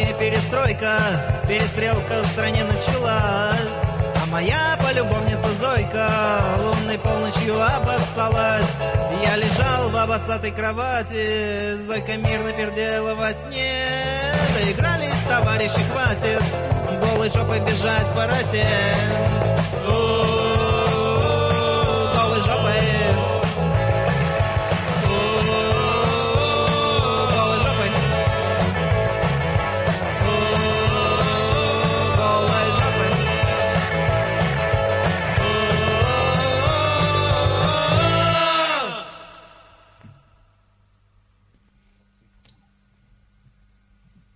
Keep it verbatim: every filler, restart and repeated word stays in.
стране перестройка, перестрелка в стране началась. А моя полюбовница Зойка лунной полночью обоссалась. Я лежал в обоссатой кровати, Зойка мирно пердела во сне. Доигрались, товарищи, хватит голой жопой бежать по росе.